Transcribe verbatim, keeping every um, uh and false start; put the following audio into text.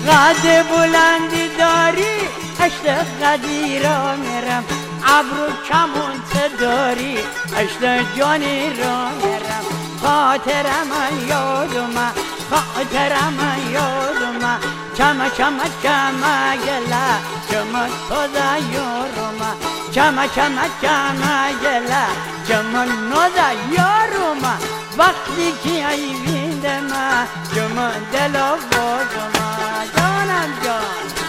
قد بلندی داری عشق قدی را میرم ابرو کمون داری عشق جانی را میرم خاطرم یادم خاطرم یادم چما چما چما گلا چما تودا یارم چما چما چما گلا چما نودا یارم وقتی که ای ویندم چما دل و بازم جانم جان